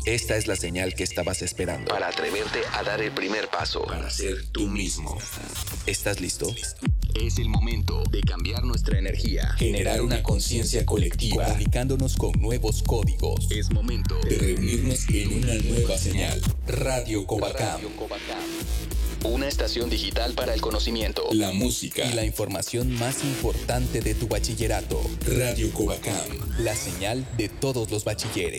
Esta es la señal que estabas esperando para atreverte a dar el primer paso, para ser tú mismo. ¿Estás listo? Es el momento de cambiar nuestra energía, generar una conciencia colectiva, comunicándonos con nuevos códigos. Es momento de reunirnos en una nueva señal. Radio Covacam. Una estación digital para el conocimiento, la música y la información más importante de tu bachillerato. Radio Covacam, la señal de todos los bachilleres.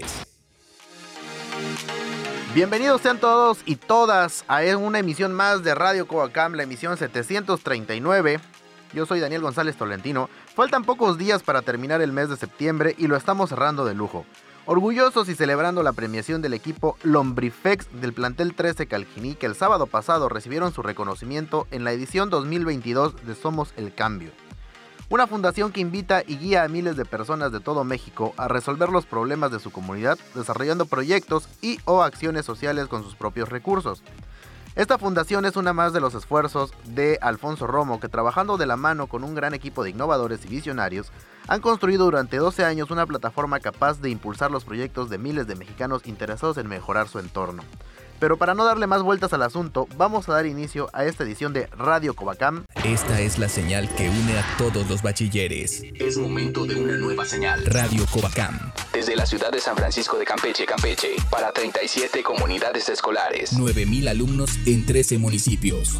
Bienvenidos sean todos y todas a una emisión más de Radio Covacam, la emisión 739. Yo soy Daniel González Tolentino. Faltan pocos días para terminar el mes de septiembre y lo estamos cerrando de lujo. Orgullosos y celebrando la premiación del equipo Lombrifex del plantel 13 Calquiní, que el sábado pasado recibieron su reconocimiento en la edición 2022 de Somos el Cambio. Una fundación que invita y guía a miles de personas de todo México a resolver los problemas de su comunidad, desarrollando proyectos y o acciones sociales con sus propios recursos. Esta fundación es una más de los esfuerzos de Alfonso Romo, que trabajando de la mano con un gran equipo de innovadores y visionarios, han construido durante 12 años una plataforma capaz de impulsar los proyectos de miles de mexicanos interesados en mejorar su entorno. Pero para no darle más vueltas al asunto, vamos a dar inicio a esta edición de Radio Covacam. Esta es la señal que une a todos los bachilleres. Es momento de una nueva señal. Radio Covacam. Desde la ciudad de San Francisco de Campeche, para 37 comunidades escolares. 9,000 alumnos en 13 municipios.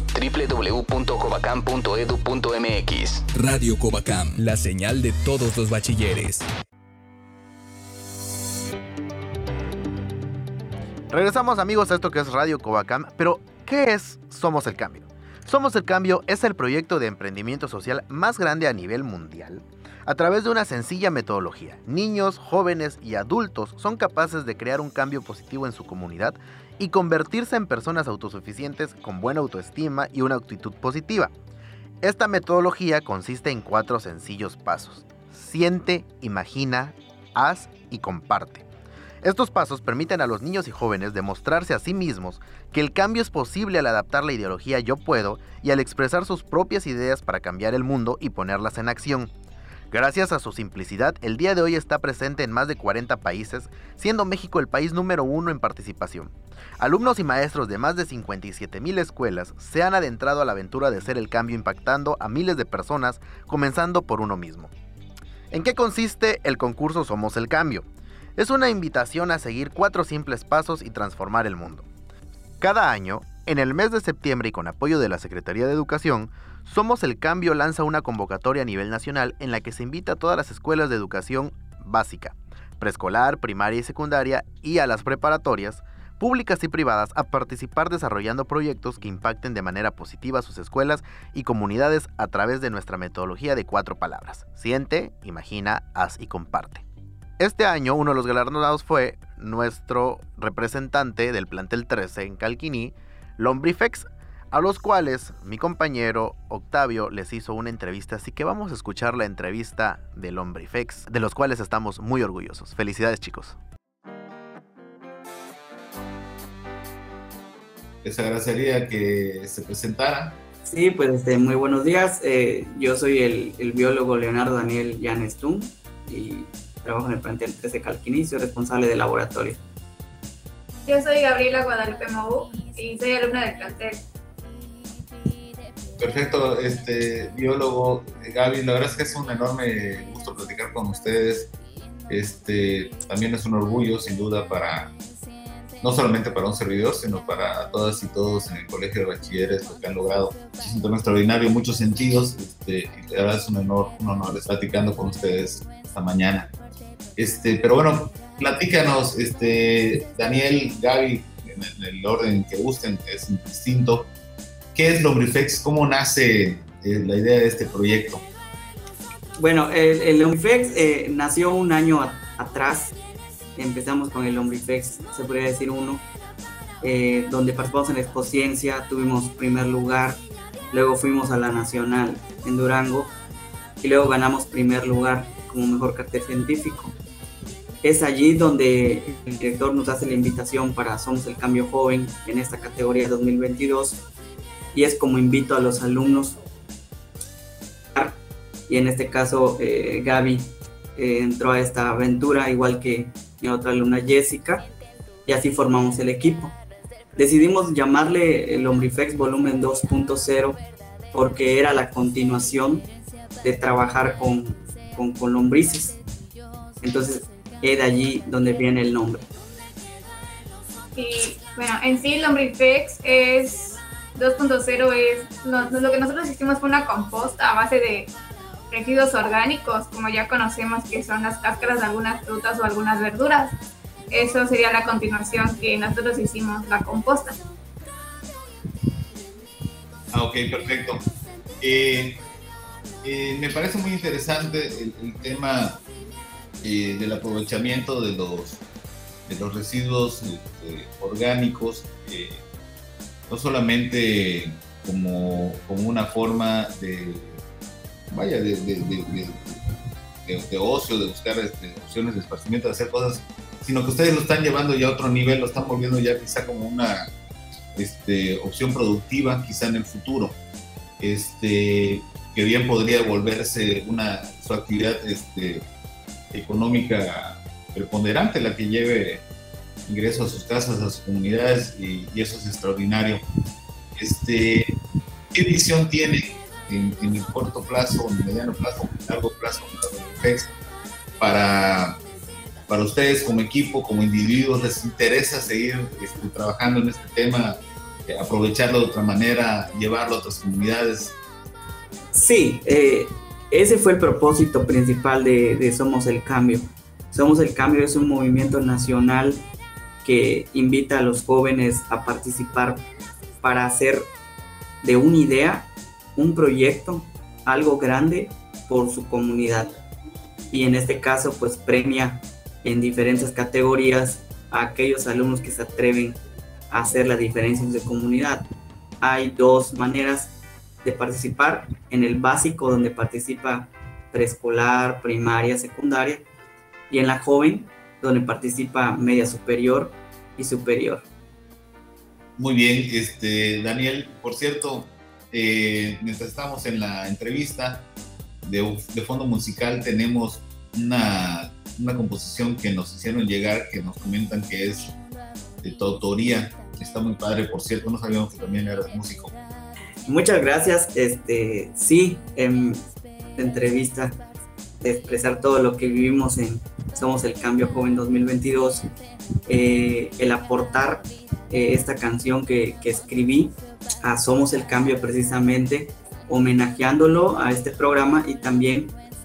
www.covacam.edu.mx. Radio Covacam, la señal de todos los bachilleres. Regresamos, amigos, a esto que es Radio Covacam, pero ¿qué es Somos el Cambio? Somos el Cambio es el proyecto de emprendimiento social más grande a nivel mundial. A través de una sencilla metodología, niños, jóvenes y adultos son capaces de crear un cambio positivo en su comunidad y convertirse en personas autosuficientes con buena autoestima y una actitud positiva. Esta metodología consiste en 4 sencillos pasos: siente, imagina, haz y comparte. Estos pasos permiten a los niños y jóvenes demostrarse a sí mismos que el cambio es posible al adaptar la ideología yo puedo y al expresar sus propias ideas para cambiar el mundo y ponerlas en acción. Gracias a su simplicidad, el día de hoy está presente en más de 40 países, siendo México el país número 1 en participación. Alumnos y maestros de más de 57,000 escuelas se han adentrado a la aventura de ser el cambio, impactando a miles de personas, comenzando por uno mismo. ¿En qué consiste el concurso Somos el Cambio? Es una invitación a seguir 4 simples pasos y transformar el mundo. Cada año, en el mes de septiembre y con apoyo de la Secretaría de Educación, Somos el Cambio lanza una convocatoria a nivel nacional en la que se invita a todas las escuelas de educación básica, preescolar, primaria y secundaria y a las preparatorias, públicas y privadas, a participar desarrollando proyectos que impacten de manera positiva a sus escuelas y comunidades a través de nuestra metodología de 4 palabras: siente, imagina, haz y comparte. Este año uno de los galardonados fue nuestro representante del plantel 13 en Calquiní, Lombrifex, a los cuales mi compañero Octavio les hizo una entrevista, así que vamos a escuchar la entrevista de Lombrifex, de los cuales estamos muy orgullosos. Felicidades, chicos. Les agradecería que se presentaran. Sí, pues muy buenos días. Yo soy el biólogo Leonardo Daniel Llanes-Tum y trabajo en el plantel 13 Calquiní, soy responsable del laboratorio. Yo soy Gabriela Guadalupe Mou y soy alumna del plantel. Perfecto, biólogo Gaby, la verdad es que es un enorme gusto platicar con ustedes. También es un orgullo, sin duda, no solamente para un servidor, sino para todas y todos en el Colegio de Bachilleres, lo que han logrado. Es un tema extraordinario en muchos sentidos, y la verdad es un honor estar platicando con ustedes esta mañana. Pero bueno, platícanos, Daniel, Gaby, en el orden que gusten, que es distinto. ¿Qué es Lombrifex? ¿Cómo nace la idea de este proyecto? Bueno, el Lombrifex nació un año atrás. Empezamos con el Lombrifex, se podría decir donde participamos en la Expociencia, tuvimos primer lugar, luego fuimos a la Nacional en Durango y luego ganamos primer lugar como mejor cartel científico. Es allí donde el director nos hace la invitación para Somos el Cambio Joven en esta categoría 2022 y es como invito a los alumnos y en este caso Gaby entró a esta aventura igual que mi otra alumna Jessica y así formamos el equipo. Decidimos llamarle el Lombrifex Volumen 2.0 porque era la continuación de trabajar con lombrices. Entonces es de allí donde viene el nombre. Y bueno, en sí Lombrifex es 2.0, es lo que nosotros hicimos fue una composta a base de residuos orgánicos, como ya conocemos que son las cáscaras de algunas frutas o algunas verduras. Eso sería la continuación que nosotros hicimos, la composta. Ok, perfecto. Me parece muy interesante el tema del aprovechamiento de los residuos orgánicos, no solamente como una forma de ocio, de buscar opciones de esparcimiento, de hacer cosas, sino que ustedes lo están llevando ya a otro nivel, lo están volviendo ya quizá como una opción productiva quizá en el futuro, que bien podría volverse su actividad económica preponderante, la que lleve ingresos a sus casas, a sus comunidades, y eso es extraordinario. ¿Qué visión tiene en el corto plazo, en el mediano plazo, en el largo plazo para ustedes como equipo, como individuos? ¿Les interesa seguir trabajando en este tema, aprovecharlo de otra manera, llevarlo a otras comunidades? Sí, ese fue el propósito principal de Somos el Cambio. Somos el Cambio es un movimiento nacional que invita a los jóvenes a participar para hacer de una idea, un proyecto, algo grande por su comunidad. Y en este caso, pues premia en diferentes categorías a aquellos alumnos que se atreven a hacer la diferencia en su comunidad. Hay dos maneras de participar: en el básico, donde participa preescolar, primaria, secundaria, y en la joven, donde participa media superior y superior. Muy bien, Daniel, por cierto, mientras estamos en la entrevista de fondo musical, tenemos una composición que nos hicieron llegar, que nos comentan que es de tu autoría. Está muy padre, por cierto, no sabíamos que también eras músico. Muchas gracias. Sí, en la entrevista de expresar todo lo que vivimos en Somos el Cambio Joven 2022, el aportar esta canción que escribí a Somos el Cambio, precisamente homenajeándolo a este programa y también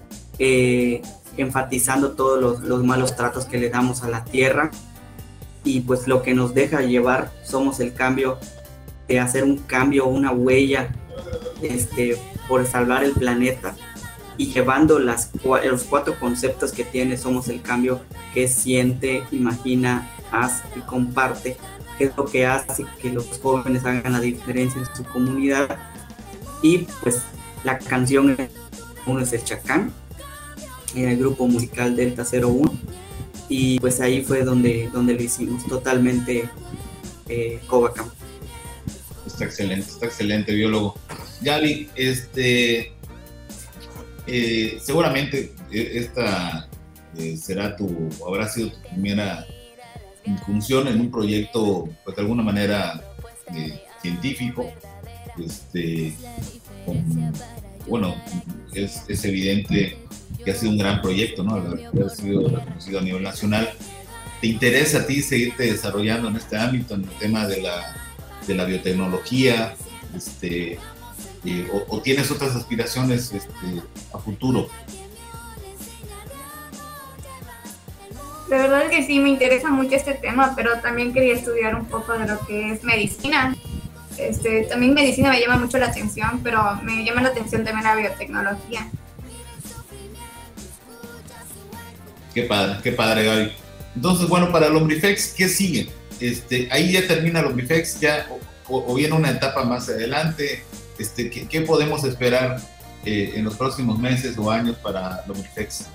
enfatizando todos los malos tratos que le damos a la tierra, y pues lo que nos deja llevar Somos el Cambio, de hacer un cambio, una huella por salvar el planeta, y llevando los 4 conceptos que tiene Somos el Cambio, que es siente, imagina, haz y comparte, que es lo que hace que los jóvenes hagan la diferencia en su comunidad. Y pues la canción uno es el Chacán, en el grupo musical Delta 01, y pues ahí fue donde lo hicimos totalmente Covacam. Está excelente, biólogo. Gaby, seguramente esta habrá sido tu primera incursión en un proyecto, pues de alguna manera científico. Es evidente que ha sido un gran proyecto, ¿no? Ha sido reconocido a nivel nacional. ¿Te interesa a ti seguirte desarrollando en este ámbito, en el tema de la biotecnología, o tienes otras aspiraciones a futuro? La verdad es que sí, me interesa mucho este tema, pero también quería estudiar un poco de lo que es medicina. También medicina me llama mucho la atención, pero me llama la atención también la biotecnología. Qué padre, Gaby. Entonces, bueno, para Lombrifex, ¿qué sigue? Ahí ya termina Lombrifex, ya o viene una etapa más adelante. ¿Qué podemos esperar en los próximos meses o años para Lombrifex?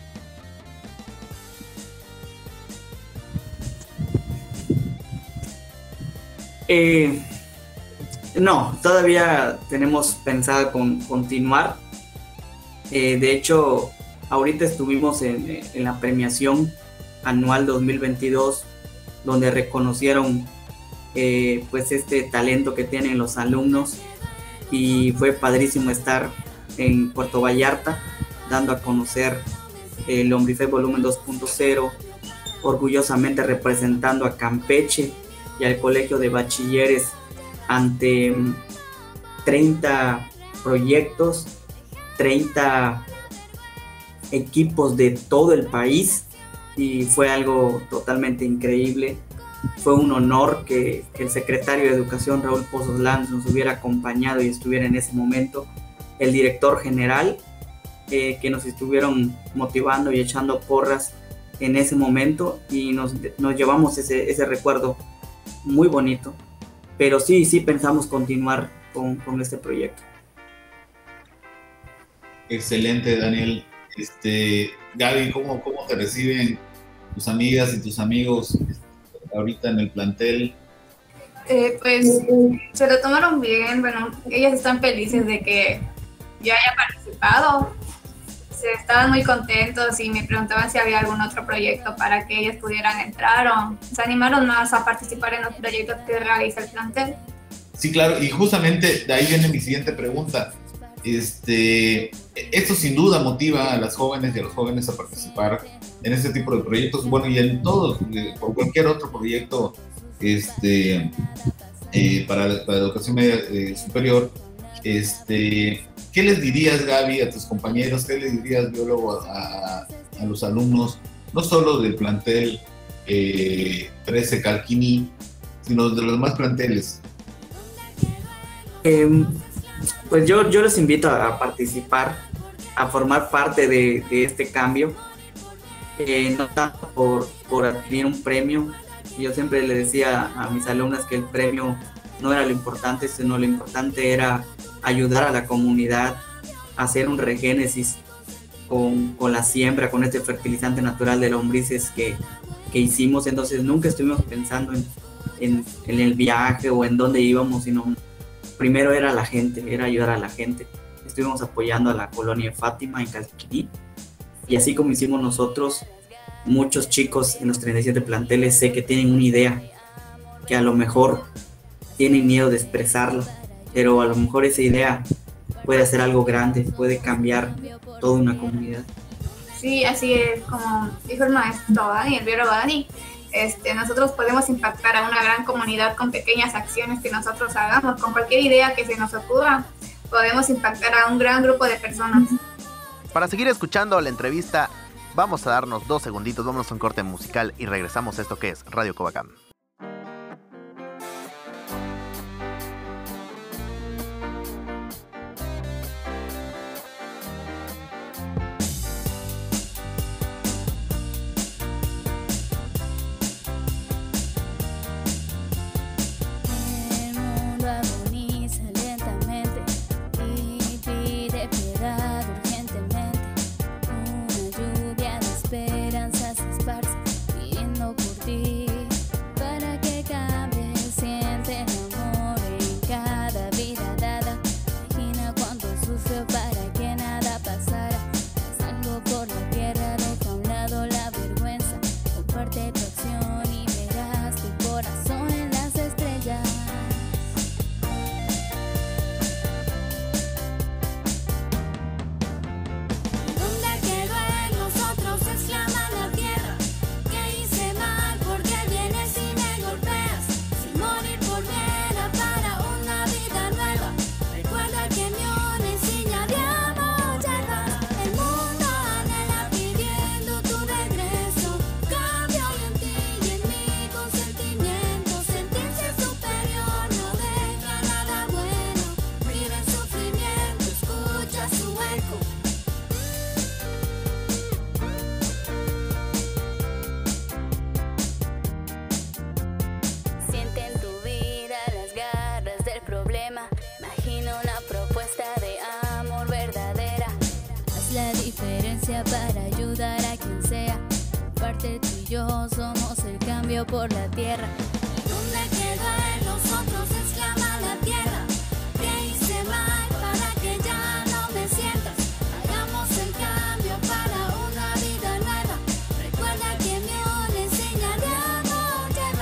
No, todavía tenemos pensado continuar. De hecho, ahorita estuvimos en la premiación anual 2022 donde reconocieron pues este talento que tienen los alumnos, y fue padrísimo estar en Puerto Vallarta dando a conocer el Lombrifex Volumen 2.0, orgullosamente representando a Campeche y al Colegio de Bachilleres ante 30 proyectos, 30 equipos de todo el país, y fue algo totalmente increíble. Fue un honor que el secretario de Educación, Raúl Pozos Lanz, nos hubiera acompañado y estuviera en ese momento, el director general, que nos estuvieron motivando y echando porras en ese momento, y nos llevamos ese recuerdo muy bonito. Pero sí pensamos continuar con este proyecto. Excelente, Daniel. Gaby, ¿cómo te reciben tus amigas y tus amigos ahorita en el plantel? Pues se lo tomaron bien. Bueno, ellas están felices de que yo haya participado. Estaban muy contentos y me preguntaban si había algún otro proyecto para que ellas pudieran entrar, o se animaron más a participar en los proyectos que realiza el plantel. Sí, claro, y justamente de ahí viene mi siguiente pregunta. Esto sin duda motiva a las jóvenes y a los jóvenes a participar en este tipo de proyectos, bueno, y en todos, por cualquier otro proyecto para la educación media superior. ¿Qué les dirías, Gaby, a tus compañeros? ¿Qué les dirías, biólogo, a los alumnos, no solo del plantel 13 Calquini, sino de los demás planteles? Pues yo les invito a participar, a formar parte de este cambio, no tanto por adquirir un premio. Yo siempre le decía a mis alumnas que el premio no era lo importante, sino lo importante era ayudar a la comunidad a hacer un regénesis con la siembra, con este fertilizante natural de lombrices que hicimos. Entonces nunca estuvimos pensando en el viaje o en dónde íbamos, sino primero era la gente, era ayudar a la gente. Estuvimos apoyando a la colonia de Fátima en Calquini, y así como hicimos nosotros, muchos chicos en los 37 planteles sé que tienen una idea, que a lo mejor tienen miedo de expresarla, pero a lo mejor esa idea puede hacer algo grande, puede cambiar toda una comunidad. Sí, así es, como dijo el maestro Dani, el biólogo Dani, nosotros podemos impactar a una gran comunidad con pequeñas acciones que nosotros hagamos, con cualquier idea que se nos ocurra, podemos impactar a un gran grupo de personas. Para seguir escuchando la entrevista, vamos a darnos 2 segunditos, vámonos a un corte musical y regresamos a esto que es Radio Covacam. Para ayudar a quien sea, parte tú y yo somos el cambio por la tierra. ¿Dónde queda en nosotros? Exclama la tierra. ¿Qué hice mal para que ya no me sientas? Hagamos el cambio para una vida nueva. Recuerda que mi una enseña de amor lleva.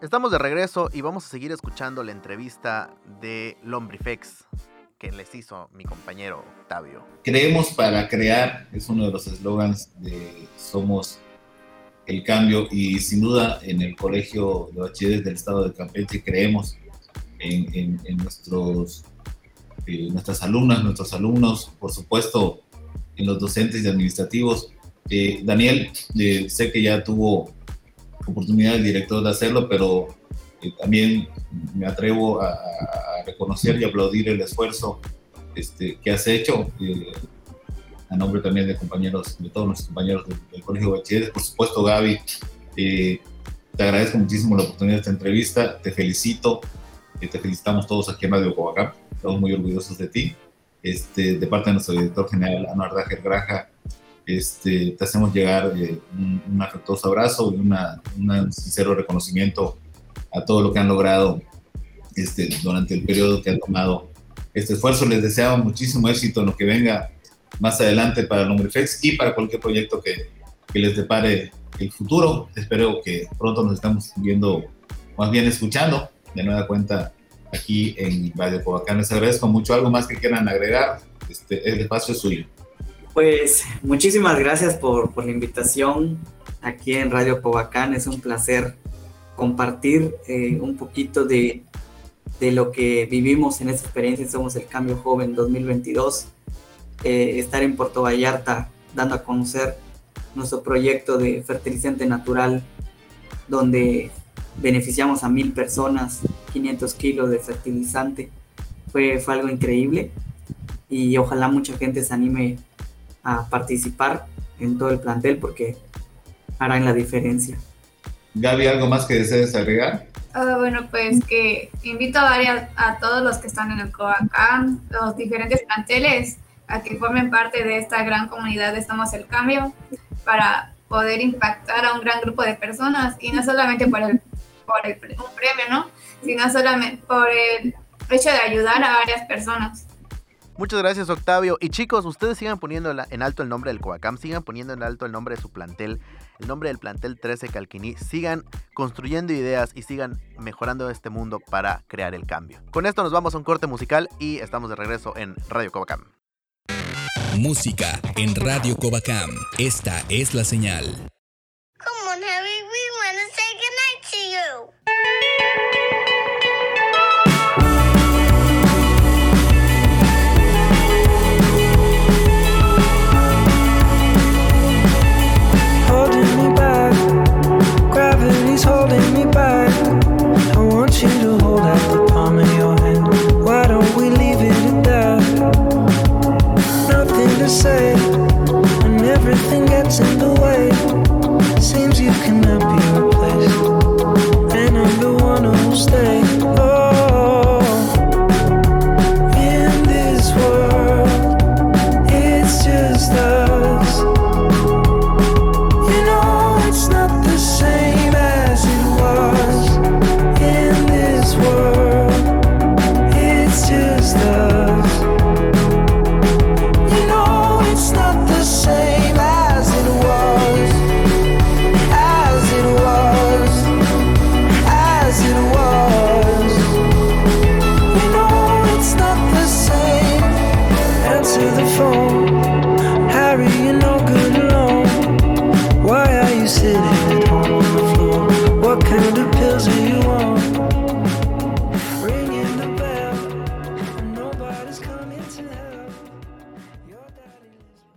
Estamos de regreso y vamos a seguir escuchando la entrevista de Lombrifex que les hizo mi compañero Octavio. Creemos para crear, es uno de los eslogans de Somos el Cambio, y sin duda en el Colegio de Bachilleres del Estado de Campeche creemos en nuestras alumnas, nuestros alumnos, por supuesto en los docentes y administrativos. Daniel, sé que ya tuvo oportunidad el director de hacerlo, pero también me atrevo a reconocer y aplaudir el esfuerzo que has hecho, a nombre también de compañeros, de todos nuestros compañeros del Colegio de Bachilleres. Por supuesto, Gaby, te agradezco muchísimo la oportunidad de esta entrevista, te felicito, te felicitamos todos aquí en Radio Covacam, estamos muy orgullosos de ti. De parte de nuestro director general, Anuar Dajer Graja, te hacemos llegar un afectuoso abrazo y un sincero reconocimiento a todo lo que han logrado durante el periodo que han tomado este esfuerzo. Les deseamos muchísimo éxito en lo que venga más adelante para Lombrifex y para cualquier proyecto que les depare el futuro. Espero que pronto nos estamos viendo, más bien escuchando de nueva cuenta aquí en Radio Covacam. Les agradezco mucho. ¿Algo más que quieran agregar? El espacio es suyo. Pues muchísimas gracias por la invitación aquí en Radio Covacam. Es un placer compartir un poquito de lo que vivimos en esta experiencia. Somos el Cambio Joven 2022. Estar en Puerto Vallarta dando a conocer nuestro proyecto de fertilizante natural, donde beneficiamos a 1,000 personas, 500 kilos de fertilizante. Fue algo increíble y ojalá mucha gente se anime a participar en todo el plantel porque harán la diferencia. Gaby, ¿algo más que desees agregar? Bueno, pues que invito a todos los que están en el Covacam, los diferentes planteles, a que formen parte de esta gran comunidad de Somos el Cambio para poder impactar a un gran grupo de personas, y no solamente por un premio, ¿no? Sino solamente por el hecho de ayudar a varias personas. Muchas gracias, Octavio. Y chicos, ustedes sigan poniendo en alto el nombre del Covacam, sigan poniendo en alto el nombre de su plantel, el nombre del plantel 13 Calquiní, sigan construyendo ideas y sigan mejorando este mundo para crear el cambio. Con esto nos vamos a un corte musical y estamos de regreso en Radio Covacam. Música en Radio Covacam. Esta es la señal. Come on, Harry, we want to say goodnight to you. Holding me back, gravity's holding me back. I want you to hold out the palm of your hand. Why don't we leave it at that? Nothing to say, when everything gets in the way. Seems you cannot be replaced, and I'm the one who'll stay. Oh, in this world, it's just us. You know it's not the same as it was. In this world, it's just us. You know it's not the same as it was. As it was. As it was. You know it's not the same. Answer the phone, Harry, you're no good alone. Why are you sitting at home on the floor? What kind of pills are you on? Ringing the bell, and nobody's coming to help. Your daddy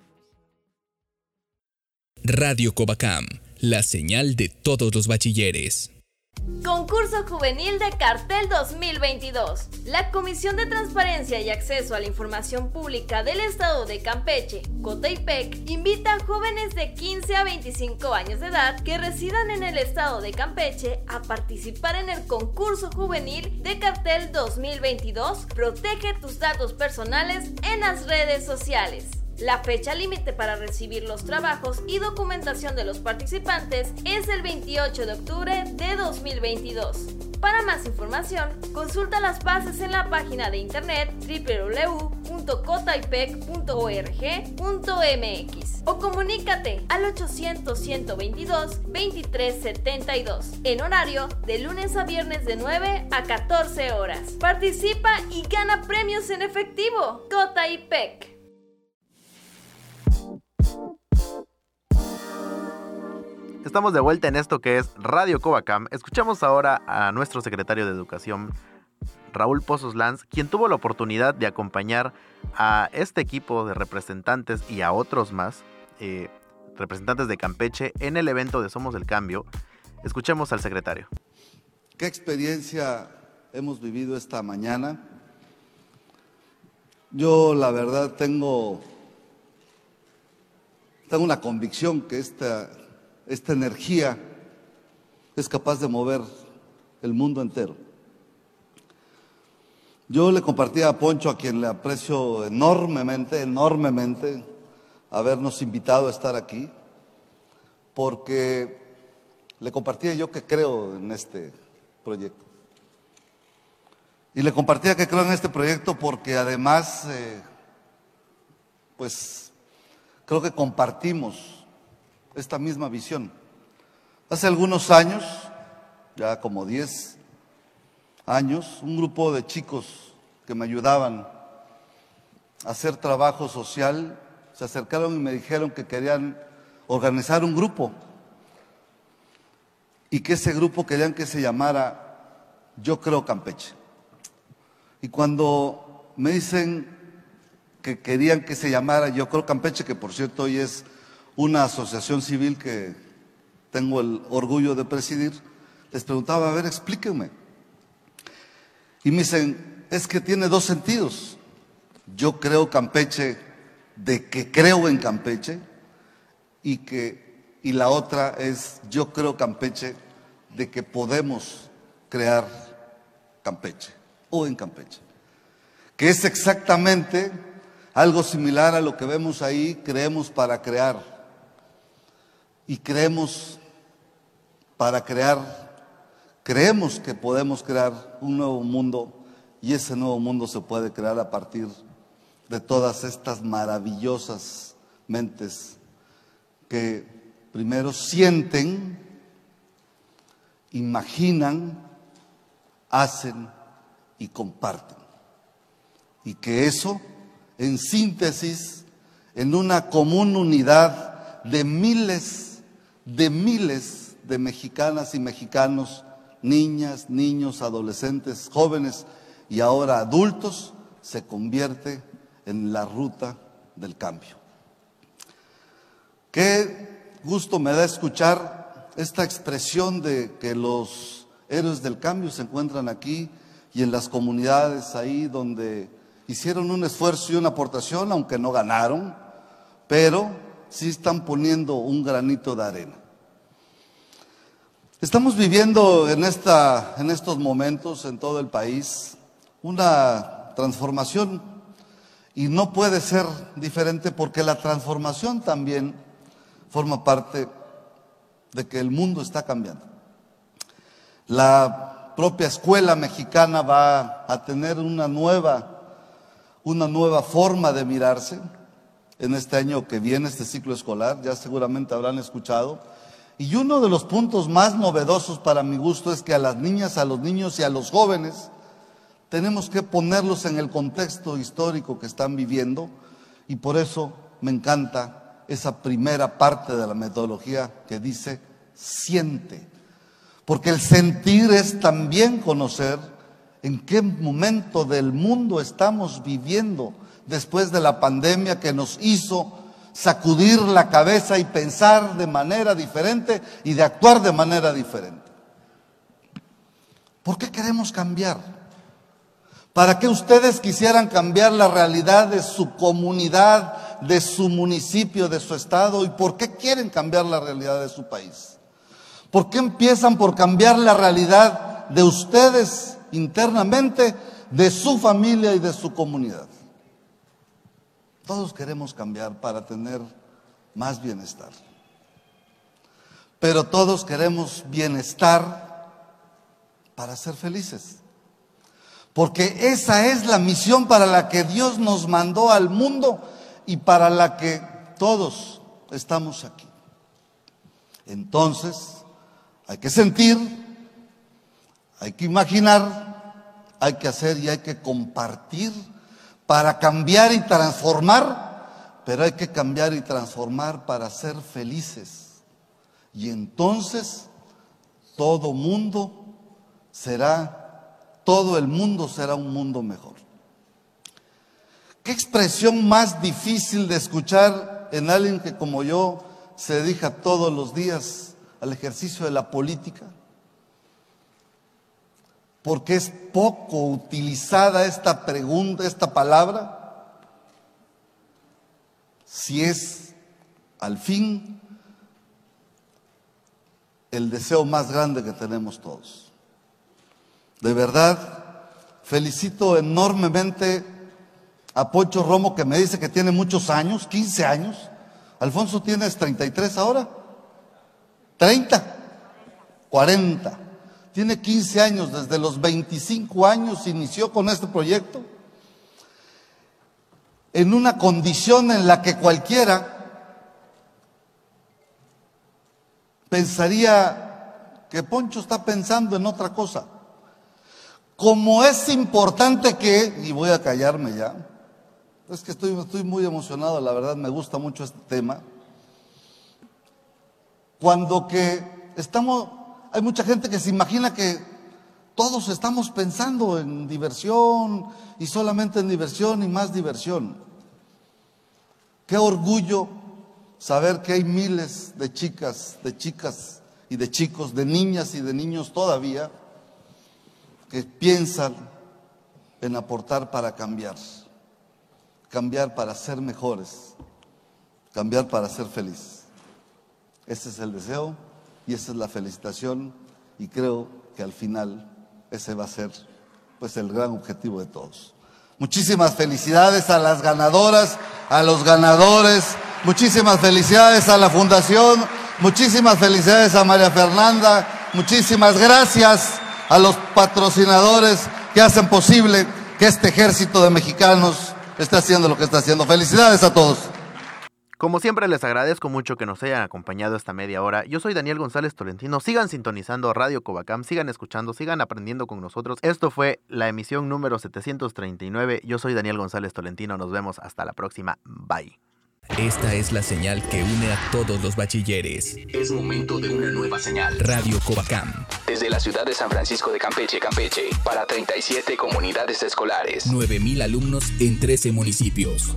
lives. Radio Covacam, la señal de todos los bachilleres. Concurso Juvenil de Cartel 2022. La Comisión de Transparencia y Acceso a la Información Pública del Estado de Campeche, Coteipec, invita a jóvenes de 15 a 25 años de edad que residan en el Estado de Campeche a participar en el Concurso Juvenil de Cartel 2022. Protege tus datos personales en las redes sociales. La fecha límite para recibir los trabajos y documentación de los participantes es el 28 de octubre de 2022. Para más información, consulta las bases en la página de internet www.cotaipec.org.mx o comunícate al 800-122-2372 en horario de lunes a viernes de 9 a 14 horas. Participa y gana premios en efectivo. Cotaipec. Estamos de vuelta en esto que es Radio Covacam. Escuchamos ahora a nuestro secretario de Educación, Raúl Pozos Lanz, quien tuvo la oportunidad de acompañar a este equipo de representantes y a otros más, representantes de Campeche, en el evento de Somos el Cambio. Escuchemos al secretario. ¿Qué experiencia hemos vivido esta mañana? Yo, la verdad, tengo una convicción que esta energía es capaz de mover el mundo entero. Yo le compartí a Poncho, a quien le aprecio enormemente, habernos invitado a estar aquí, porque le compartía yo que creo en este proyecto. Y le compartía que creo en este proyecto porque además, pues, creo que compartimos esta misma visión. Hace algunos años, ya como 10 años, un grupo de chicos que me ayudaban a hacer trabajo social se acercaron y me dijeron que querían organizar un grupo y que ese grupo querían que se llamara Yo Creo Campeche. Y cuando me dicen que querían que se llamara Yo Creo Campeche, que por cierto hoy es una asociación civil que tengo el orgullo de presidir, les preguntaba, a ver, explíquenme. Y me dicen, es que tiene dos sentidos. Yo creo Campeche, de que creo en Campeche, y la otra es yo creo Campeche, de que podemos crear Campeche o en Campeche. Que es exactamente algo similar a lo que vemos ahí, creemos para crear. Y creemos para crear, creemos que podemos crear un nuevo mundo, y ese nuevo mundo se puede crear a partir de todas estas maravillosas mentes que primero sienten, imaginan, hacen y comparten. Y que eso, en síntesis, en una común unidad de miles de mexicanas y mexicanos, niñas, niños, adolescentes, jóvenes y ahora adultos, se convierte en la ruta del cambio. Qué gusto me da escuchar esta expresión de que los héroes del cambio se encuentran aquí y en las comunidades ahí donde hicieron un esfuerzo y una aportación, aunque no ganaron, pero sí están poniendo un granito de arena. Estamos viviendo en estos momentos en todo el país una transformación, y no puede ser diferente porque la transformación también forma parte de que el mundo está cambiando. La propia escuela mexicana va a tener una nueva forma de mirarse en este año que viene, este ciclo escolar, ya seguramente habrán escuchado. Y uno de los puntos más novedosos para mi gusto es que a las niñas, a los niños y a los jóvenes tenemos que ponerlos en el contexto histórico que están viviendo, y por eso me encanta esa primera parte de la metodología que dice siente, porque el sentir es también conocer en qué momento del mundo estamos viviendo después de la pandemia que nos hizo sacudir la cabeza y pensar de manera diferente y de actuar de manera diferente. ¿Por qué queremos cambiar? ¿Para qué ustedes quisieran cambiar la realidad de su comunidad, de su municipio, de su estado? ¿Y por qué quieren cambiar la realidad de su país? ¿Por qué empiezan por cambiar la realidad de ustedes internamente, de su familia y de su comunidad? Todos queremos cambiar para tener más bienestar. Pero todos queremos bienestar para ser felices. Porque esa es la misión para la que Dios nos mandó al mundo y para la que todos estamos aquí. Entonces, hay que sentir, hay que imaginar, hay que hacer y hay que compartir para cambiar y transformar, pero hay que cambiar y transformar para ser felices. Y entonces todo el mundo será un mundo mejor. ¿Qué expresión más difícil de escuchar en alguien que como yo se dedica todos los días al ejercicio de la política? Porque es poco utilizada esta pregunta, esta palabra, si es al fin el deseo más grande que tenemos todos. De verdad, felicito enormemente a Poncho Romo, que me dice que tiene muchos años, 15 años. Alfonso, ¿tienes 33 ahora? ¿30? 40. Tiene 15 años, desde los 25 años inició con este proyecto, en una condición en la que cualquiera pensaría que Poncho está pensando en otra cosa. Como es importante que, y voy a callarme ya, es que estoy muy emocionado, la verdad me gusta mucho este tema. Cuando hay mucha gente que se imagina que todos estamos pensando en diversión y solamente en diversión y más diversión. Qué orgullo saber que hay miles de chicas y de chicos, de niñas y de niños todavía, que piensan en aportar para cambiar para ser mejores, cambiar para ser felices. Ese es el deseo y esa es la felicitación, y creo que al final ese va a ser pues el gran objetivo de todos. Muchísimas felicidades a las ganadoras, a los ganadores, muchísimas felicidades a la fundación, muchísimas felicidades a María Fernanda, muchísimas gracias a los patrocinadores que hacen posible que este ejército de mexicanos esté haciendo lo que está haciendo. Felicidades a todos. Como siempre, les agradezco mucho que nos hayan acompañado esta media hora. Yo soy Daniel González Tolentino. Sigan sintonizando Radio Covacam, sigan escuchando, sigan aprendiendo con nosotros. Esto fue la emisión número 739. Yo soy Daniel González Tolentino. Nos vemos hasta la próxima. Bye. Esta es la señal que une a todos los bachilleres. Es momento de una nueva señal. Radio Covacam. Desde la ciudad de San Francisco de Campeche, para 37 comunidades escolares. 9,000 alumnos en 13 municipios.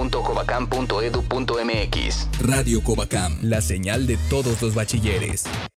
www.covacam.edu.mx. Radio Covacam, la señal de todos los bachilleres.